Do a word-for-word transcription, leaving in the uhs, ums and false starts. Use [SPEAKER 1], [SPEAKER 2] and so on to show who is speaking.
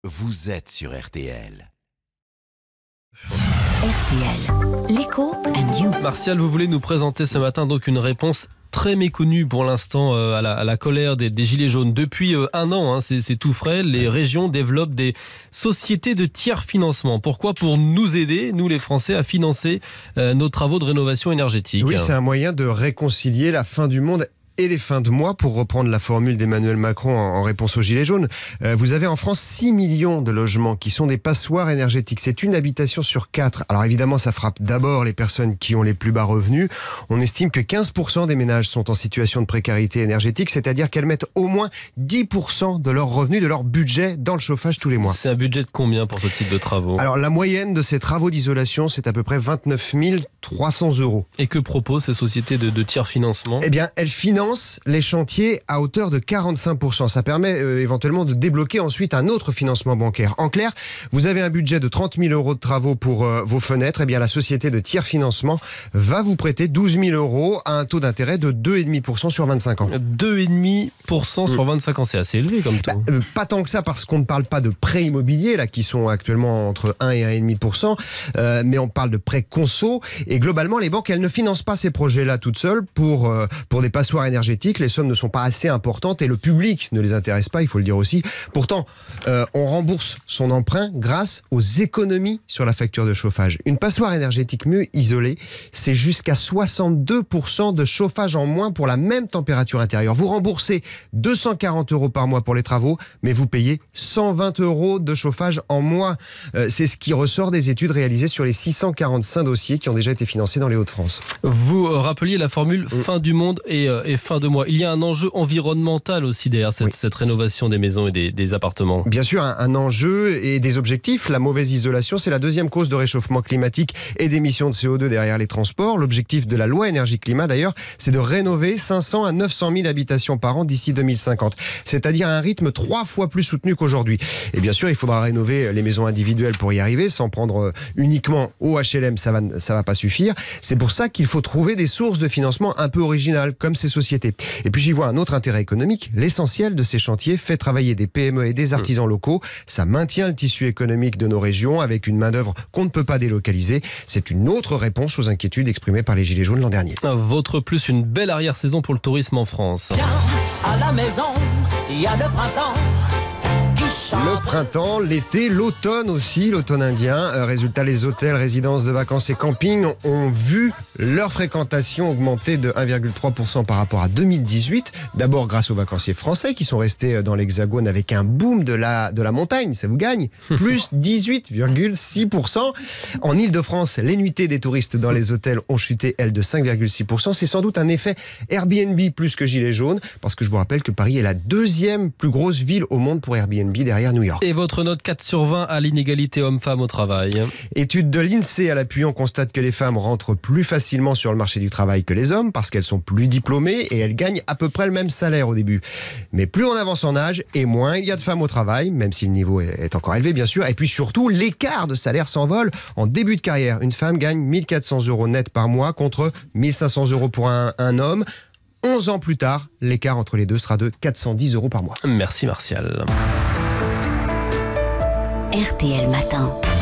[SPEAKER 1] vous êtes sur R T L.
[SPEAKER 2] R T L, l'écho and you.
[SPEAKER 3] Martial, vous voulez nous présenter ce matin donc une réponse très méconnue pour l'instant euh, à, la, à la colère des, des Gilets jaunes. Depuis euh, un an, hein, c'est, c'est tout frais, les régions développent des sociétés de tiers financement. Pourquoi ? Pour nous aider, nous les Français, à financer euh, nos travaux de rénovation énergétique.
[SPEAKER 4] Oui, c'est un moyen de réconcilier la fin du monde et les fins de mois, pour reprendre la formule d'Emmanuel Macron en réponse aux Gilets jaunes. Euh, vous avez en France six millions de logements qui sont des passoires énergétiques. C'est une habitation sur quatre. Alors évidemment, ça frappe d'abord les personnes qui ont les plus bas revenus. On estime que quinze pour cent des ménages sont en situation de précarité énergétique, c'est-à-dire qu'elles mettent au moins dix pour cent de leurs revenus, de leur budget dans le chauffage tous les mois.
[SPEAKER 3] C'est un budget de combien pour ce type de travaux ?
[SPEAKER 4] Alors la moyenne de ces travaux d'isolation, c'est à peu près vingt-neuf mille trois cents euros.
[SPEAKER 3] Et que proposent ces sociétés de, de tiers financement ?
[SPEAKER 4] Eh bien, elles financent les chantiers à hauteur de quarante-cinq pour cent. Ça permet euh, éventuellement de débloquer ensuite un autre financement bancaire. En clair, vous avez un budget de trente mille euros de travaux pour euh, vos fenêtres. Eh bien, la société de tiers financement va vous prêter douze mille euros à un taux d'intérêt de deux virgule cinq pour cent sur vingt-cinq ans.
[SPEAKER 3] deux virgule cinq pour cent sur vingt-cinq ans, c'est assez élevé comme taux.
[SPEAKER 4] Bah, euh, pas tant que ça, parce qu'on ne parle pas de prêts immobiliers, là, qui sont actuellement entre un et un virgule cinq pour cent, euh, mais on parle de prêts conso. Et globalement, les banques, elles ne financent pas ces projets-là toutes seules pour, euh, pour des passoires énergétiques. Les sommes ne sont pas assez importantes et le public ne les intéresse pas, il faut le dire aussi. Pourtant, euh, on rembourse son emprunt grâce aux économies sur la facture de chauffage. Une passoire énergétique mieux isolée, c'est jusqu'à soixante-deux pour cent de chauffage en moins pour la même température intérieure. Vous remboursez deux cent quarante euros par mois pour les travaux, mais vous payez cent vingt euros de chauffage en moins. Euh, c'est ce qui ressort des études réalisées sur les six cent quarante-cinq dossiers qui ont déjà été financés dans les Hauts-de-France.
[SPEAKER 3] Vous rappeliez la formule mmh. fin du monde et, euh, et fin de mois. Il y a un enjeu environnemental aussi derrière cette, oui. cette rénovation des maisons et des, des appartements.
[SPEAKER 4] Bien sûr, un, un enjeu et des objectifs. La mauvaise isolation, c'est la deuxième cause de réchauffement climatique et d'émissions de C O deux derrière les transports. L'objectif de la loi énergie-climat, d'ailleurs, c'est de rénover cinq cents à neuf cent mille habitations par an d'ici deux mille cinquante. C'est-à-dire à un rythme trois fois plus soutenu qu'aujourd'hui. Et bien sûr, il faudra rénover les maisons individuelles pour y arriver, sans prendre uniquement au H L M, ça va, ça va pas suffire. C'est pour ça qu'il faut trouver des sources de financement un peu originales, comme ces sociétés. Et puis j'y vois un autre intérêt économique. L'essentiel de ces chantiers fait travailler des P M E et des artisans locaux. Ça maintient le tissu économique de nos régions avec une main-d'œuvre qu'on ne peut pas délocaliser. C'est une autre réponse aux inquiétudes exprimées par les Gilets jaunes l'an dernier.
[SPEAKER 3] Votre plus, une belle arrière-saison pour le tourisme en France.
[SPEAKER 5] Viens à la maison, il y a le printemps.
[SPEAKER 4] Le printemps, l'été, l'automne aussi, l'automne indien. Euh, résultat, les hôtels, résidences de vacances et campings ont vu leur fréquentation augmenter de un virgule trois pour cent par rapport à deux mille dix-huit. D'abord grâce aux vacanciers français qui sont restés dans l'Hexagone avec un boom de la, de la montagne, ça vous gagne, plus dix-huit virgule six pour cent. En Ile-de-France, les nuitées des touristes dans les hôtels ont chuté, elles, de cinq virgule six pour cent. C'est sans doute un effet Airbnb plus que Gilets jaunes, parce que je vous rappelle que Paris est la deuxième plus grosse ville au monde pour Airbnb derrière New York.
[SPEAKER 3] Et votre note quatre sur vingt à l'inégalité homme-femme au travail.
[SPEAKER 4] Étude de l'INSEE à l'appui, on constate que les femmes rentrent plus facilement sur le marché du travail que les hommes parce qu'elles sont plus diplômées et elles gagnent à peu près le même salaire au début. Mais plus on avance en âge et moins il y a de femmes au travail, même si le niveau est encore élevé bien sûr. Et puis surtout, l'écart de salaire s'envole. En début de carrière, une femme gagne mille quatre cents euros net par mois contre mille cinq cents euros pour un, un homme. onze ans plus tard, l'écart entre les deux sera de quatre cent dix euros par mois.
[SPEAKER 3] Merci Martial.
[SPEAKER 2] R T L Matin.